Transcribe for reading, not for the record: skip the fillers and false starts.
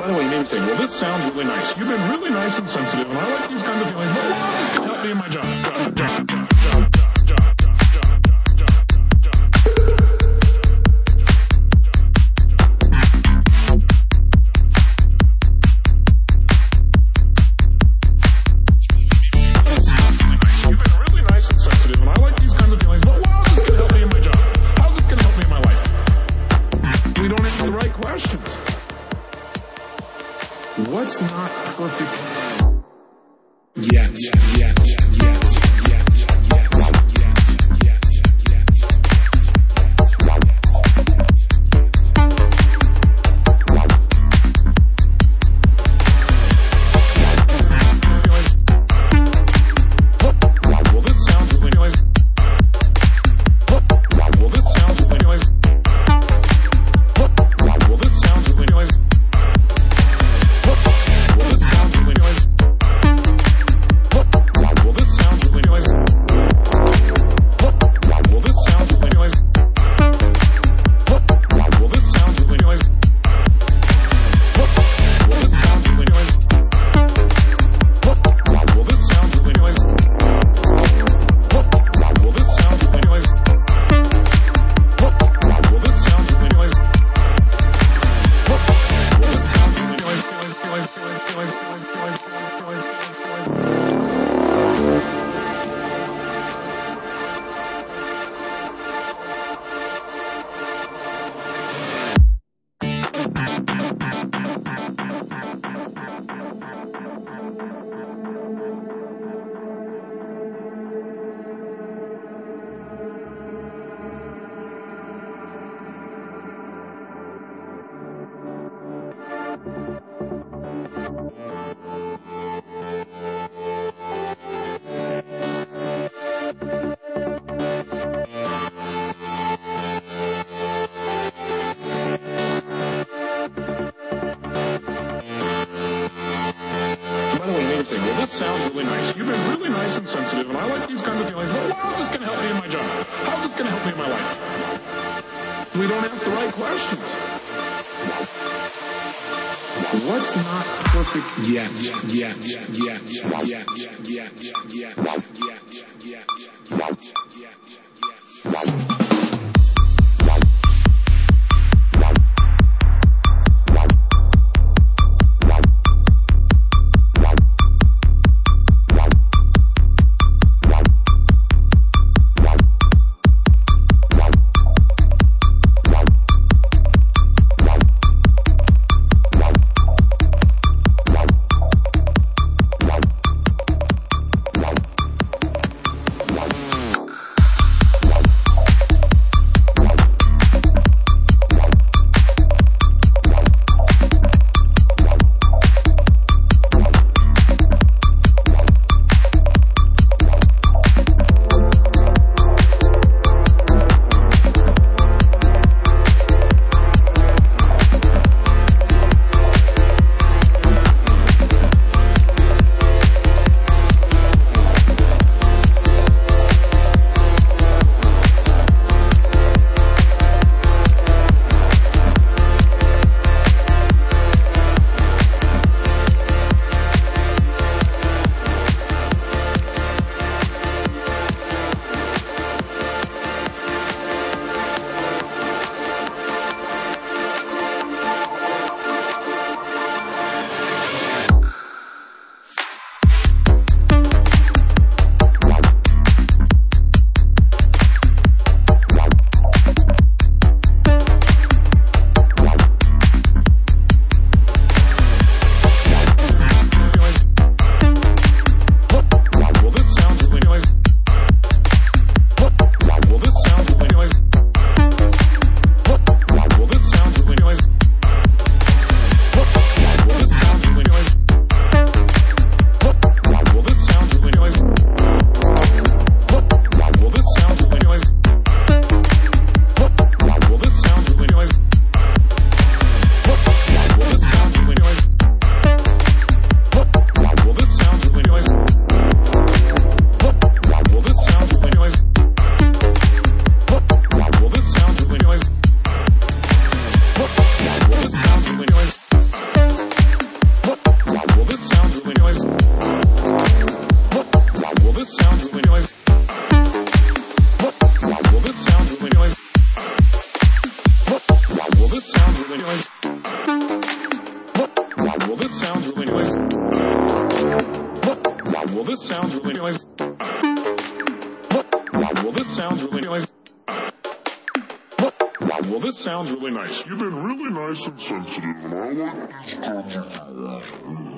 the way, you may be saying, well, this sounds really nice. You've been really nice and sensitive, and I like these kinds of feelings, but wow, this can help me in my job. What's not perfect yet? Well, this sounds really nice. You've been really nice and sensitive, and I like these kinds of feelings, but how's this going to help me in my job? How's this going to help me in my life? We don't ask the right questions. What's not perfect yet? this sounds really nice. Well, this sounds really nice. You've been really nice and sensitive, and I like these kinds of things.